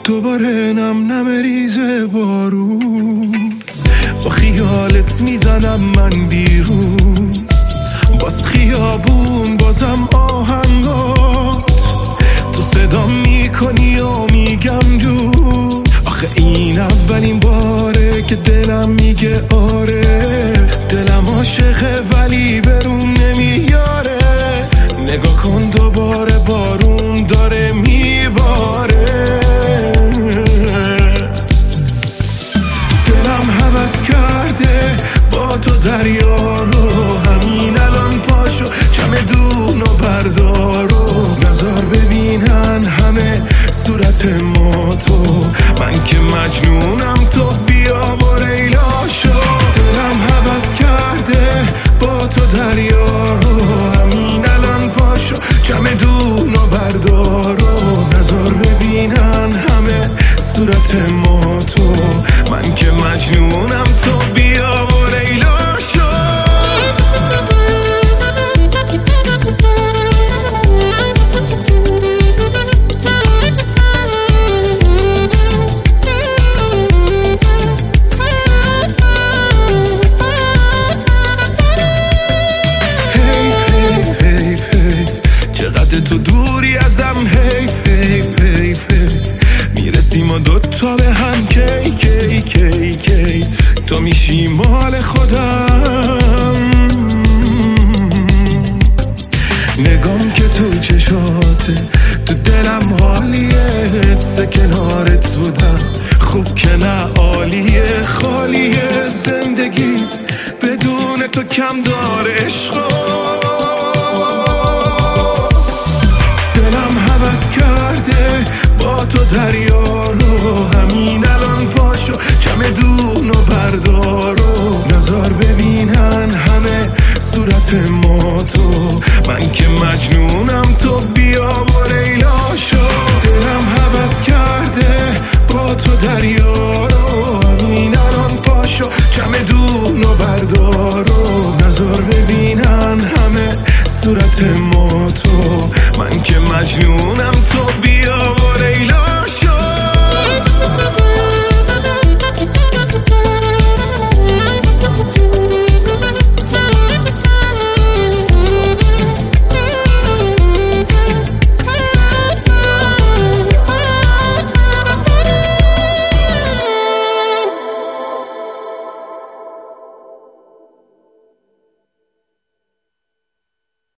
دوباره نم ریزه بارون، با خیالت میزنم من بیرون، باز خیابون بازم آهنگات، تو صدا میکنی و میگم جون. آخه این اولین باره که دلم میگه آره، دلم عاشقه ولی برون نمیاره. نگاه کن دوباره بارون داره میباره، دلم هوس کرده با تو دریا رو، همین الان پاشو چمدون و بردار و نظر ببینن همه صورت ما تو. من که مجنونم تو بیا و لیلا شو. دلم هوس کرده با تو دریا رو، همین الان پاشو چمدون و بردار و نظر ببینن همه صورت ما تو. من که مجنونم تو بیا و لیلا شو. چقدر تو دوری ازم، حیف حیف حیف حیف. میرسیم و دوتا به هم کی کی کی کی، تو میشی مال خودم. نگام که تو چشاته، تو دلم حالیه، حس کنارت بودم خوب که نه عالیه. خالیه زندگی بدون تو کم داره عشقا. دلم هوس کرده با تو دریا رو، همین الان پاشو چمدون و بردار و نظر ببینن همه صورت ما تو. من که مجنونم تو بیا و لیلا شو. دلم هوس کرده با تو دریا رو، همین الان پاشو چمدون و بردار و نظر ببینن همه صورت ما تو. من که مجنونم تو بیا